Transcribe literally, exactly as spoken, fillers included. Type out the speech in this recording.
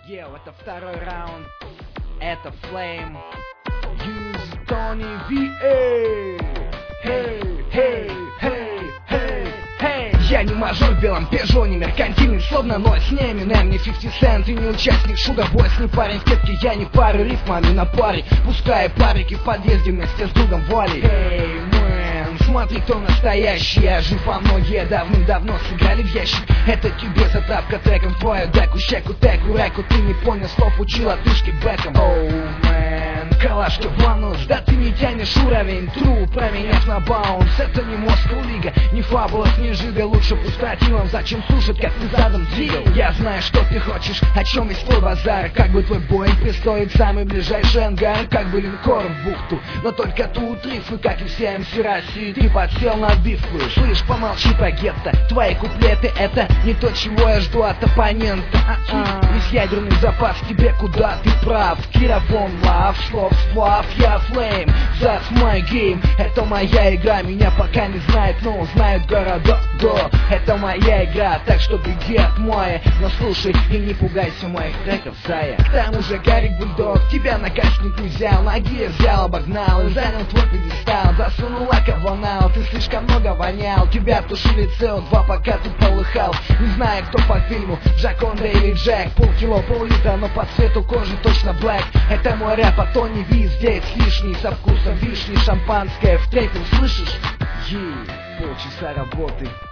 Ел, это второй раунд, это Flame, Use Tony ви эй. Hey, hey, hey, hey, hey. Я не мажор в белом пежо, не меркантильный, словно ноль с ними. Не фифти Cent и не участник Sugar Boys, не парень в кетке, я не парю рифмами на паре. Пускай парики в подъезде вместе с другом Валей. Hey, man, смотри, кто настоящий. Я жив, а многие давным-давно сыграли в ящик. Это тебе затравка треком, твою деку, щеку, теку, реку. Ты не понял слов, учил отышки бэком. Oh, man, калашка в анус, да ты не тянешь уровень. Тру, променяв на баунс. Это не Москва лига, не фабулос, не жига. Лучше пустотилом, зачем слушать, как ты задом двигал. Я знаю, что ты хочешь, о чем весь твой базар. Как бы твой Боинг пристоит в самый ближайший ангар, как бы линкор в бухту. Но только тут рифы, как и все эм си России. Ты подсел на битву, слышь, помолчи про гетто. Твои куплеты — это не то, чего я жду от оппонента. А-а. Весь ядерный запас тебе, куда ты прав. Киравон, лав, слов, сплав, я Flame. That's my game, это моя игра. Меня пока не знают, но знают города. Да, это моя игра, так что беги от моя. Но слушай и не пугайся моих треков, зая. К тому же Гарик Бульдог тебя накачник не взял. Ноги взял, обогнал и занял твой пьедестал. Засунул лака в анал, ты слишком много вонял. Тебя тушили си о два, пока ты полыхал. Не знаю, кто по фильму, Джаконда или Джек. Полкило, пол-литра, но по цвету кожи точно блэк. Это мой рэп, а Тони Ви здесь лишний. Со вкусом вишни, шампанское в третьем, слышишь? Ей, полчаса работы.